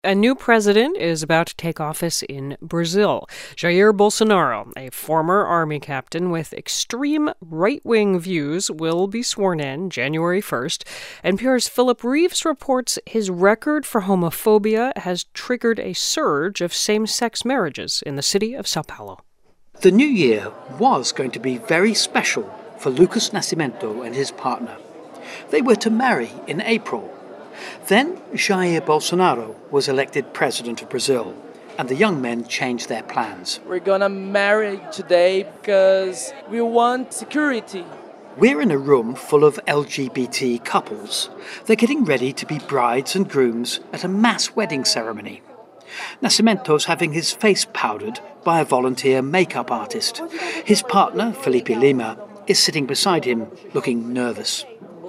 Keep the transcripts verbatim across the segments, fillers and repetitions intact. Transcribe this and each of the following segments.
A new president is about to take office in Brazil. Jair Bolsonaro, a former army captain with extreme right-wing views, will be sworn in January first. N P R's Philip Reeves reports his record for homophobia has triggered a surge of same-sex marriages in the city of Sao Paulo. The new year was going to be very special for Lucas Nascimento and his partner. They were to marry in April. Then Jair Bolsonaro was elected president of Brazil, and the young men changed their plans. We're gonna marry today because we want security. We're in a room full of L G B T couples. They're getting ready to be brides and grooms at a mass wedding ceremony. Nascimento's having his face powdered by a volunteer makeup artist. His partner, Felipe Lima, is sitting beside him, looking nervous.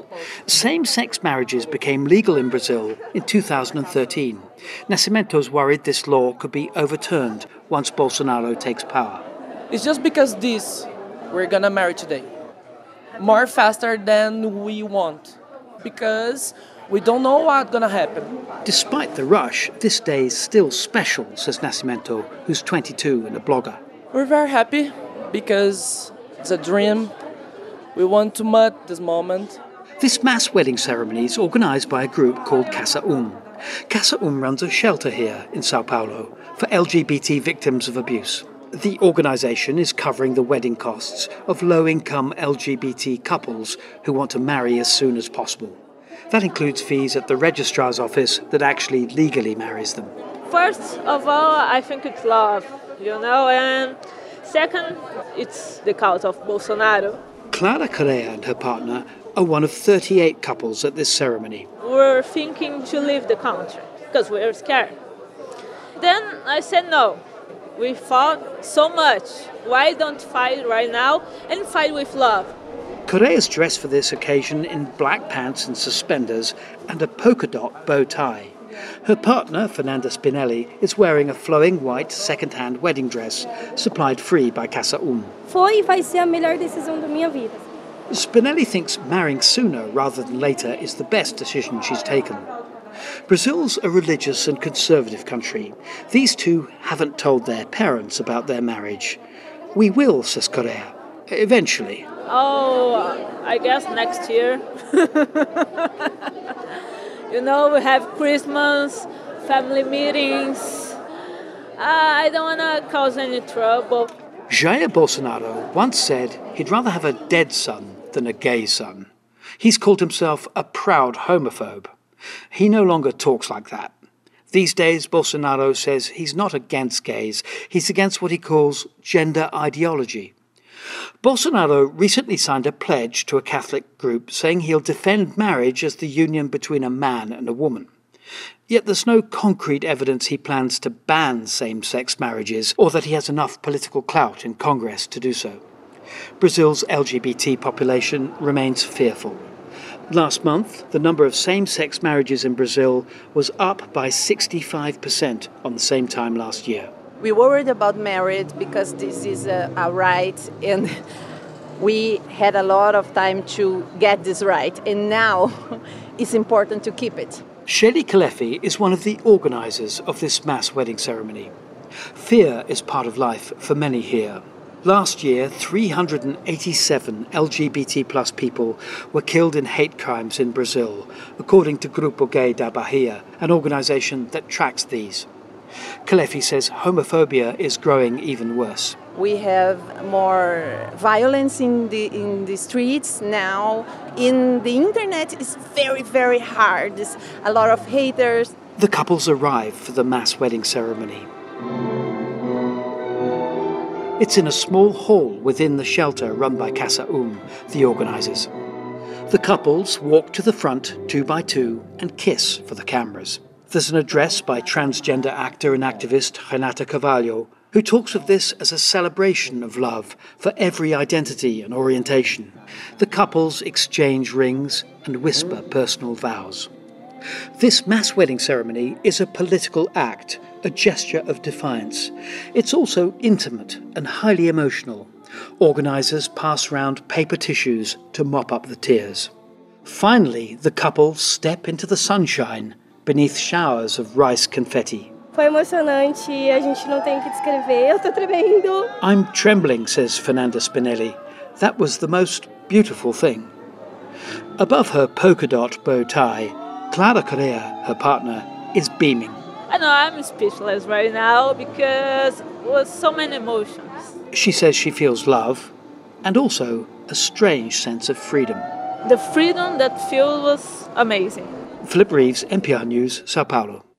Same-sex marriages became legal in Brazil in two thousand thirteen. Nascimento's worried this law could be overturned once Bolsonaro takes power. It's just because this, we're gonna marry today. More faster than we want. Because we don't know what's gonna happen. Despite the rush, this day is still special, says Nascimento, who's twenty-two and a blogger. We're very happy because it's a dream. We want to mud this moment. This mass wedding ceremony is organised by a group called Casa Um. Casa Um runs a shelter here in Sao Paulo for L G B T victims of abuse. The organisation is covering the wedding costs of low-income L G B T couples who want to marry as soon as possible. That includes fees at the registrar's office that actually legally marries them. First of all, I think it's love, you know, and second, it's the cause of Bolsonaro. Clara Correa and her partner are one of thirty-eight couples at this ceremony. We're thinking to leave the country because we're scared. Then I said no. We fought so much. Why don't fight right now and fight with love? Correa's dressed for this occasion in black pants and suspenders and a polka dot bow tie. Her partner, Fernanda Spinelli, is wearing a flowing white second-hand wedding dress supplied free by Casa Um. Foi e vai ser a melhor decisão da minha vida. Spinelli thinks marrying sooner rather than later is the best decision she's taken. Brazil's a religious and conservative country. These two haven't told their parents about their marriage. We will, says Correa, eventually. Oh, I guess next year. You know, we have Christmas, family meetings. Uh, I don't want to cause any trouble. Jair Bolsonaro once said he'd rather have a dead son than a gay son. He's called himself a proud homophobe. He no longer talks like that. These days, Bolsonaro says he's not against gays. He's against what he calls gender ideology. Bolsonaro recently signed a pledge to a Catholic group saying he'll defend marriage as the union between a man and a woman. Yet there's no concrete evidence he plans to ban same-sex marriages or that he has enough political clout in Congress to do so. Brazil's L G B T population remains fearful. Last month, the number of same-sex marriages in Brazil was up by sixty-five percent on the same time last year. We worried about marriage because this is a, a right, and we had a lot of time to get this right, and now it's important to keep it. Shelly Kalefi is one of the organisers of this mass wedding ceremony. Fear is part of life for many here. Last year, three hundred eighty-seven L G B T plus people were killed in hate crimes in Brazil, according to Grupo Gay da Bahia, an organisation that tracks these. Kalefi says homophobia is growing even worse. We have more violence in the in the streets now. In the internet, it's very, very hard. There's a lot of haters. The couples arrive for the mass wedding ceremony. It's in a small hall within the shelter run by Casa Um, the organisers. The couples walk to the front two by two and kiss for the cameras. There's an address by transgender actor and activist Renata Carvalho, who talks of this as a celebration of love for every identity and orientation. The couples exchange rings and whisper personal vows. This mass wedding ceremony is a political act, a gesture of defiance. It's also intimate and highly emotional. Organisers pass round paper tissues to mop up the tears. Finally, the couple step into the sunshine beneath showers of rice confetti. Foi emocionante, a gente não tem o que descrever. Eu tô tremendo. I'm trembling, says Fernanda Spinelli. That was the most beautiful thing. Above her polka dot bow tie, Clara Correa, her partner, is beaming. I know I'm speechless right now because it was so many emotions. She says she feels love and also a strange sense of freedom. The freedom that feels was amazing. Philip Reeves, N P R News, Sao Paulo.